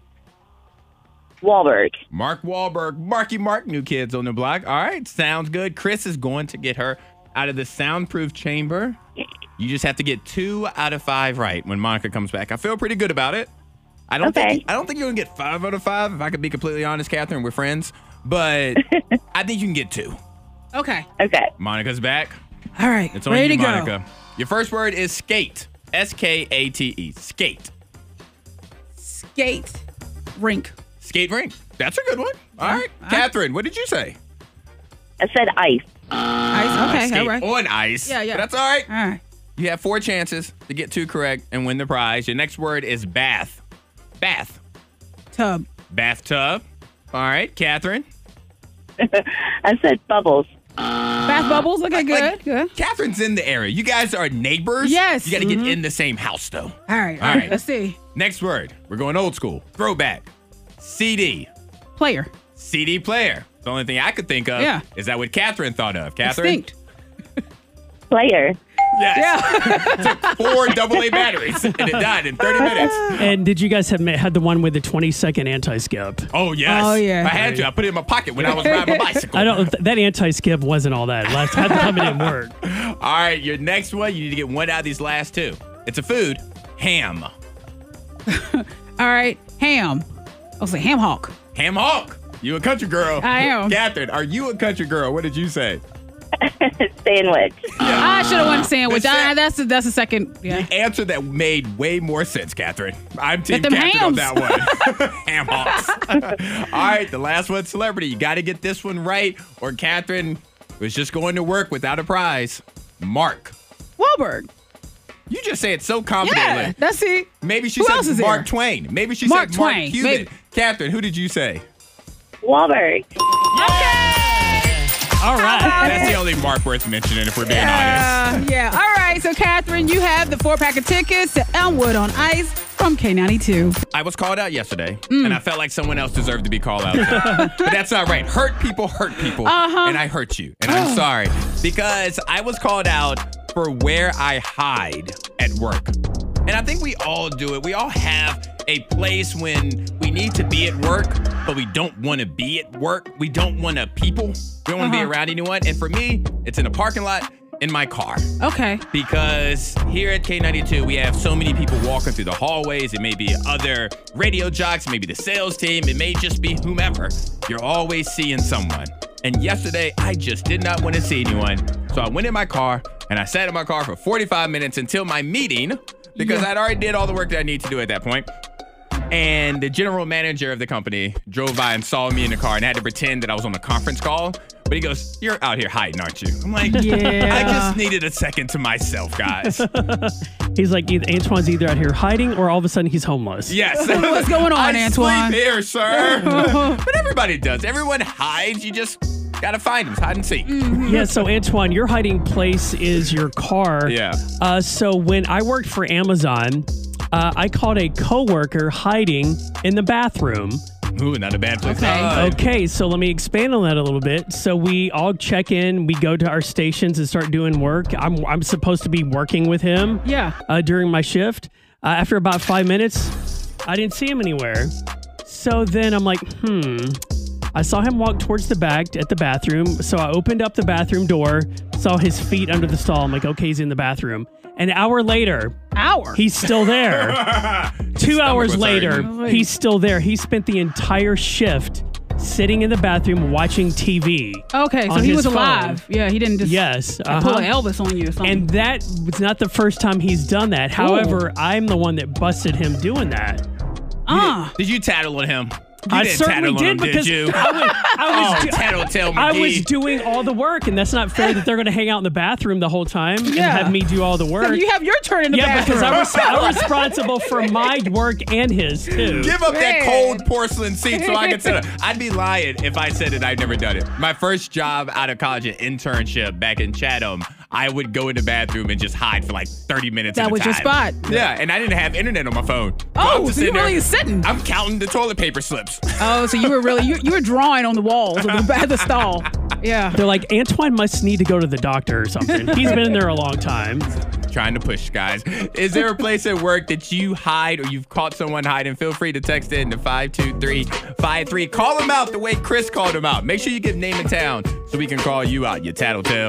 Wahlberg. Mark Wahlberg. Marky Mark. New Kids on the Block. All right. Sounds good. Chris is going to get her out of the soundproof chamber. You just have to get two out of five right when Monica comes back. I feel pretty good about it. I don't Okay. think I don't think you're gonna get five out of five. If I could be completely honest, Catherine, we're friends. But I think you can get two. Okay. Okay. Monica's back. All right. It's on Ready you, to Monica. go. Your first word is skate. S K A T E. Skate. Skate rink. Skate rink. That's a good one. All right. Catherine, what did you say? I said ice. Ice. Okay. Skate all right. on ice. Yeah, yeah. But that's all right. All right. You have four chances to get two correct and win the prize. Your next word is bath. Bath. Tub. Bathtub. All right, Catherine. I said bubbles. Bath bubbles. Okay, good. Like, good. Catherine's in the area. You guys are neighbors. Yes. You got to Mhm. get in the same house, though. All right. All All right. right. Let's see. Next word. We're going old school. Throwback. C D. Player. C D player. The only thing I could think of Yeah. is that what Catherine thought of. Catherine? Extinct. Player. Yes. Yeah. Took four double A batteries and it died in thirty minutes. And did you guys have had the one with the twenty second anti skip? Oh, yes. Oh, yeah. I had to. I put it in my pocket when I was riding my bicycle. I don't. th- That anti skip wasn't all that. Last time time it didn't work. All right, your next one, you need to get one out of these last two. It's a food. Ham. All right. Ham. I'll say ham hock. Ham hawk. You a country girl. I am. Catherine, are you a country girl? What did you say? Sandwich. I should have won sandwich. The sa- Ah, that's the, that's the second. Yeah. The answer that made way more sense, Catherine. I'm Team Get them Catherine on hams. that one. Ham hawks. All right, the last one, celebrity. You got to get this one right, or Catherine was just going to work without a prize. Mark. Wahlberg. You just say it so confidently. Yeah. That's it. Maybe she Who said else is Mark there? Twain. Maybe she Mark said Mark Twain. Cuban. Maybe. Catherine, who did you say? Wahlberg. Okay. All right. That's the only mark worth mentioning if we're being Uh, honest. yeah. All right. So, Catherine, you have the four pack of tickets to Elmwood on Ice from K ninety-two. I was called out yesterday, and I felt like someone else deserved to be called out. But that's not right. Hurt people hurt people, Uh-huh. and I hurt you, and I'm sorry. Because I was called out for where I hide at work. And I think we all do it. We all have a place when we need to be at work, but we don't want to be at work. We don't want to people. We don't want to Uh-huh. be around anyone. And for me, it's in a parking lot in my car. Okay. Because here at K ninety-two, we have so many people walking through the hallways. It may be other radio jocks, maybe the sales team. It may just be whomever. You're always seeing someone. And yesterday, I just did not want to see anyone. So I went in my car and I sat in my car for forty-five minutes until my meeting because Yeah. I'd already did all the work that I need to do at that point. And the general manager of the company drove by and saw me in the car and had to pretend that I was on a conference call. But he goes, "You're out here hiding, aren't you?" I'm like, Yeah. I just needed a second to myself, guys. He's like, either Antoine's either out here hiding or all of a sudden he's homeless. Yes. What's going on, I Antoine? sleep here, sir. But everybody does. Everyone hides. You just gotta find them. It's hide and seek. Yeah, so Antoine, your hiding place is your car. Yeah. Uh, so when I worked for Amazon, uh, I caught a coworker hiding in the bathroom. Ooh, not a bad place. Okay. to hide. Okay, so let me expand on that a little bit. So we all check in, we go to our stations and start doing work. I'm I'm supposed to be working with him. Yeah. Uh, during my shift. Uh, after about five minutes, I didn't see him anywhere. So then I'm like, hmm. I saw him walk towards the back at the bathroom. So I opened up the bathroom door, saw his feet under the stall. I'm like, okay, he's in the bathroom. An hour later, Hour. he's still there. Two hours was later, hurting. he's still there. He spent the entire shift sitting in the bathroom watching T V. Okay, so on he his was phone. alive. Yeah, he didn't just Yes. like, pull uh-huh. an Elvis on you or something. And that was not the first time he's done that. However, I'm the one that busted him doing that. uh, Did you tattle on him? You I didn't certainly tattle on did him, because did you? I was, I was, Oh, do- Tattletale I was McGee. doing all the work, and that's not fair that they're going to hang out in the bathroom the whole time and Yeah. have me do all the work. so you have your turn in the yeah, bathroom. because I was, I'm responsible for my work and his too. Give up that Man. cold porcelain seat so I can sit. I'd be lying if I said that I'd never done it. My first job out of college, an internship back in Chatham, I would go in the bathroom and just hide for like thirty minutes. That at a was your time. spot. Yeah, and I didn't have internet on my phone. I'm Oh, just so you sitting there- really sitting. I'm counting the toilet paper slips. Oh, so you were really you, you were drawing on the walls of the, of the stall. Yeah. They're like, Antoine must need to go to the doctor or something. He's been in there a long time. Trying to push, guys. Is there a place at work that you hide or you've caught someone hiding? Feel free to text in to five two three five three. Call them out the way Chris called them out. Make sure you give name and town so we can call you out, you tattletale.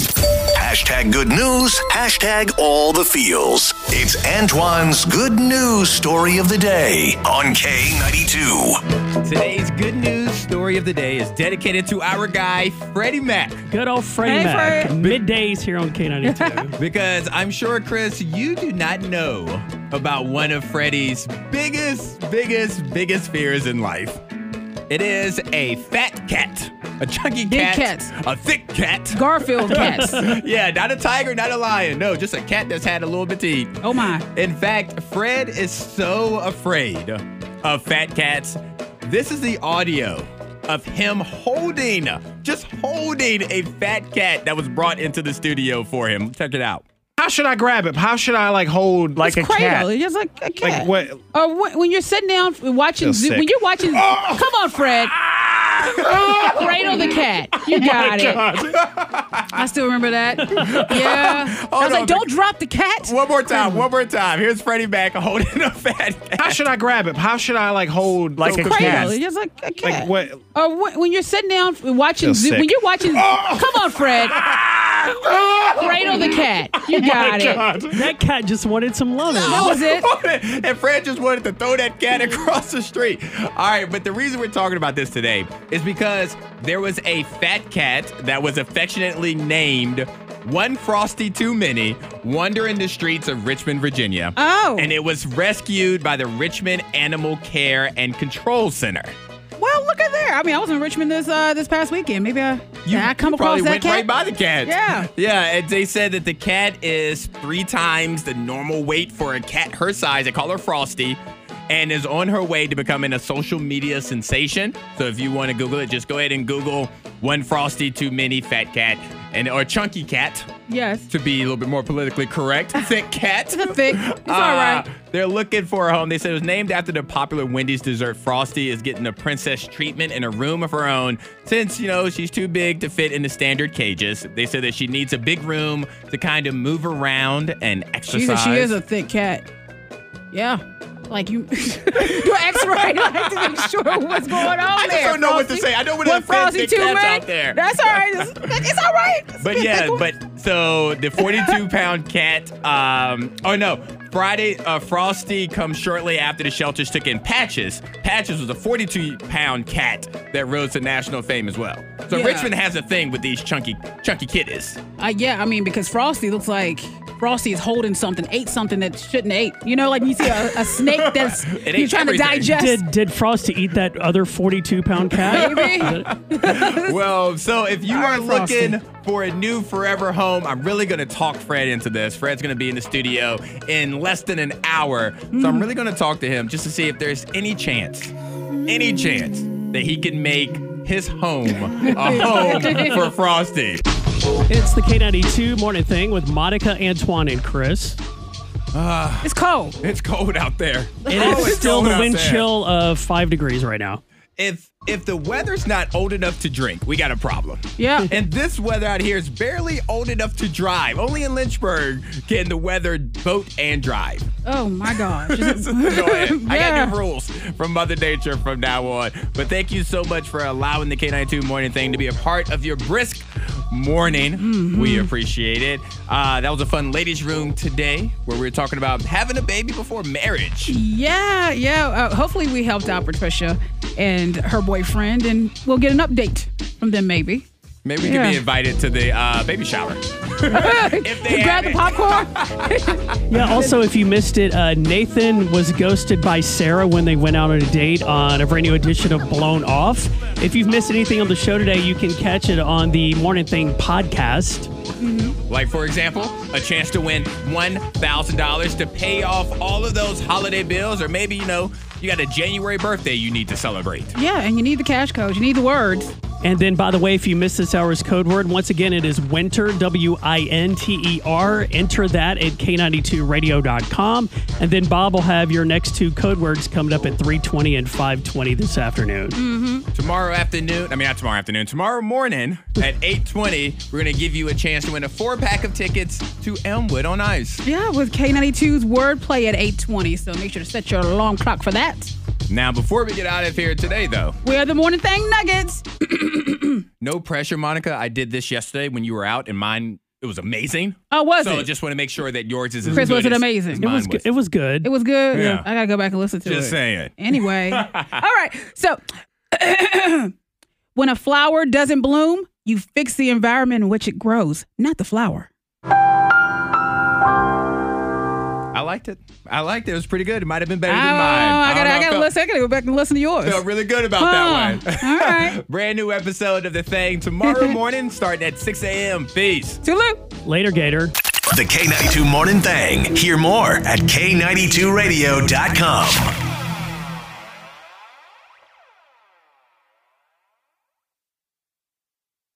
Hashtag good news. Hashtag all the feels. It's Antoine's good news story of the day on K ninety-two. Today's good news story of the day is dedicated to our guy, Freddie Mac. Good old Freddie Hey, Mac. Fred. Middays here on K ninety-two. Because I'm sure, Chris, you do not know about one of Freddie's biggest, biggest, biggest fears in life. It is a fat cat. A chunky Big cat. cats. A thick cat. Garfield cats. Yeah, not a tiger, not a lion. No, just a cat that's had a little bit to eat. Oh my. In fact, Fred is so afraid of fat cats. This is the audio of him holding, just holding a fat cat that was brought into the studio for him. Check it out. How should I grab it? How should I like hold like It's a cradle. cat? It's just like a cat. Like what? Or when, when you're sitting down watching, Feel Zoo- sick. when you're watching, come on, Fred. Cradle the cat. You got it. I still remember that. Yeah. I was on. like, don't drop the cat. One more time, one more time. Here's Freddie Mac holding a fat cat. How should I grab it? How should I like hold like a Cradle. cat? It's just like a cat. Like what? Or when, when you're sitting down watching, Feel Zoo- sick. when you're watching, come on, Fred. Cradle the cat. You got it. That cat just wanted some loving. That was it. And Fred just wanted to throw that cat across the street. All right, but the reason we're talking about this today is because there was a fat cat that was affectionately named One Frosty Too Many, wandering the streets of Richmond, Virginia. Oh. And it was rescued by the Richmond Animal Care and Control Center. Well, look at there. I mean, I was in Richmond this uh, this past weekend. Maybe I, yeah, I come across Probably that went cat. right by the cat. Yeah. Yeah, and they said that the cat is three times the normal weight for a cat her size. They call her Frosty. and is on her way to becoming a social media sensation. So if you want to Google it, just go ahead and Google one Frosty too many fat cat and or chunky cat. Yes. To be a little bit more politically correct, thick cat. Thick. It's Uh, all right. They're looking for a home. They said it was named after the popular Wendy's dessert. Frosty is getting a princess treatment in a room of her own since, you know, she's too big to fit in the standard cages. They said that she needs a big room to kind of move around and exercise. She's a, she is a thick cat. Yeah. Like you do an X-ray like, to make sure what's going on I just there. don't know what to Frosty. say. I don't want What to offend Frosty big too, cats man? out there. That's all right. It's, it's all right. But yeah, but so the forty-two pound cat, um, oh no, Friday, uh, Frosty comes shortly after the shelters took in Patches. Patches was a forty-two pound cat that rose to national fame as well. So Yeah. Richmond has a thing with these chunky, chunky kitties. Uh, yeah, I mean, because Frosty looks like Frosty is holding something, ate something that shouldn't have ate. You know, like you see a, a snake that's It you're ate trying everything. to digest. Did did Frosty eat that other forty-two pound cat? Maybe. Well, so if you All are right, Frosty. looking for a new forever home, I'm really going to talk Fred into this. Fred's going to be in the studio in less than an hour. So Mm. I'm really going to talk to him just to see if there's any chance, any chance that he can make his home a home for Frosty. It's the K ninety-two morning thing with Monica, Antoine, and Chris. Uh, It's cold. It's cold out there. It Oh, is it's still cold the out wind there. chill of five degrees right now. If if the weather's not old enough to drink, we got a problem. Yeah. And this weather out here is barely old enough to drive. Only in Lynchburg can the weather boat and drive. Oh my gosh. This is annoying. I Yeah. got new rules from Mother Nature from now on. But thank you so much for allowing the K ninety-two morning thing to be a part of your brisk morning. Mm-hmm. We appreciate it. Uh, that was a fun ladies' room today where we were talking about having a baby before marriage. Yeah, yeah. Uh, hopefully we helped out Patricia and her boyfriend, and we'll get an update from them maybe. Maybe we Yeah. could be invited to the uh, baby shower. If they You grab have the it. popcorn. Yeah, also, if you missed it, uh, Nathan was ghosted by Sarah when they went out on a date on a brand new edition of Blown Off. If you've missed anything on the show today, you can catch it on the Morning Thing podcast. Like, for example, a chance to win one thousand dollars to pay off all of those holiday bills, or maybe, you know, you got a January birthday you need to celebrate. Yeah, and you need the cash code. You need the words. And then, by the way, if you missed this hour's code word, once again, it is winter, W I N T E R. Enter that at K ninety-two radio dot com. And then Bob will have your next two code words coming up at three twenty and five twenty this afternoon. Mm-hmm. Tomorrow afternoon, I mean, not tomorrow afternoon, tomorrow morning at eight twenty, we're going to give you a chance to win a four-pack of tickets to Elmwood on Ice. Yeah, with K ninety-two's wordplay at eight twenty. So make sure to set your alarm clock for that. Now, before we get out of here today, though, We're the Morning Thing Nuggets. no pressure, Monica. I did this yesterday when you were out, and mine, it was amazing. Oh, was so it? I just want to make sure that yours is as Chris, good was it as- amazing? as It mine was, good. It was good. It was good. Yeah. I gotta go back and listen to it. Just saying. Anyway, all right. So, when a flower doesn't bloom, you fix the environment in which it grows, not the flower. I liked it. I liked it. It was pretty good. It might have been better Oh, than mine. I don't gotta, know. I gotta felt, listen. I gotta go back and listen to yours. felt really good about Huh. that one. All right. Brand new episode of The Thing tomorrow morning, starting at six a.m. Peace. Toodaloo. Later, Gator. The K ninety-two Morning Thing. Hear more at K ninety-two radio dot com.